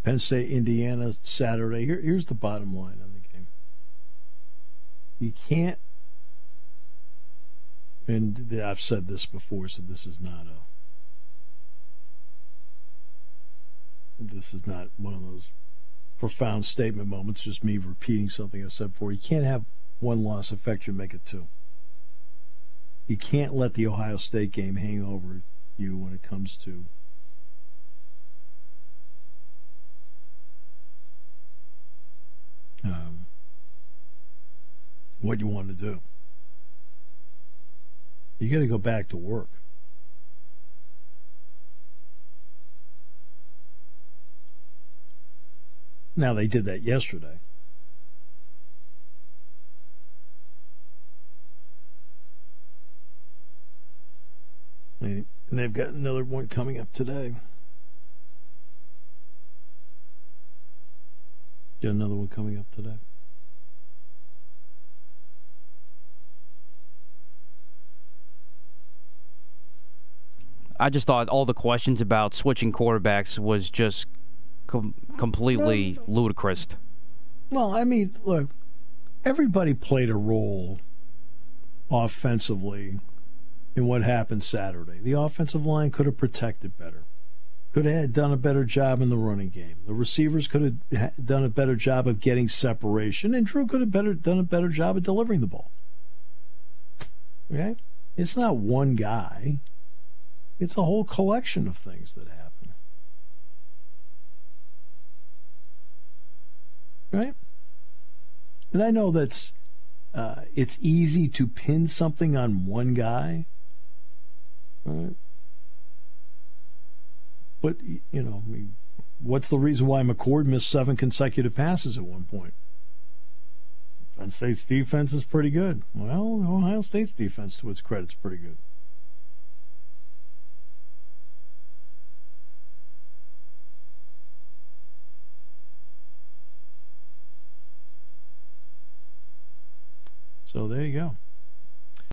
Penn State, Indiana, Saturday. Here's the bottom line on the game. You can't, and I've said this before, so this is not one of those profound statement moments, just me repeating something I've said before. You can't have one loss affect you and make it two. You can't let the Ohio State game hang over you when it comes to what you want to do. You got to go back to work. Now, they did that yesterday. And they've got another one coming up today. Got another one coming up today. I just thought all the questions about switching quarterbacks was just completely ludicrous. Well, I mean, look, everybody played a role offensively in what happened Saturday. The offensive line could have protected better, could have done a better job in the running game. The receivers could have done a better job of getting separation, and Drew could have done a better job of delivering the ball. Okay? It's not one guy. It's a whole collection of things that happen. Right? And I know that's it's easy to pin something on one guy. Right? But, you know, I mean, what's the reason why McCord missed 7 consecutive passes at one point? Penn State's defense is pretty good. Well, Ohio State's defense, to its credit, is pretty good. So there you go.